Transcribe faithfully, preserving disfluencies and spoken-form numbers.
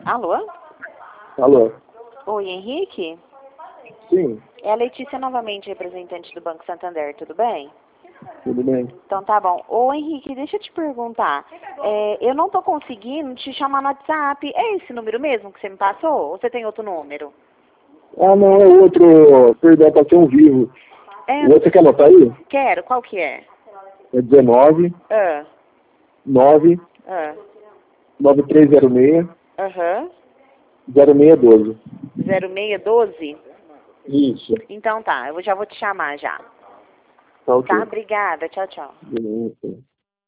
Alô? Alô? Oi, Henrique? Sim, É a Letícia novamente, representante do Banco Santander, tudo bem? tudo bem. Então tá bom. Ô Henrique, deixa eu te perguntar. É, eu não tô conseguindo te chamar no WhatsApp. É esse número mesmo que você me passou? Ou você tem outro número? Ah, não, é outro. Perdão, passei um vivo. É, O outro quer anotar aí? quero. Qual que é? É dezenove, Ah, nove, ah, nove três zero seis, aham. zero seis doze. zero seis um dois? Isso. Então tá, eu já vou te chamar já. Tá ok. Tá? Obrigada. Tchau, tchau. Beleza.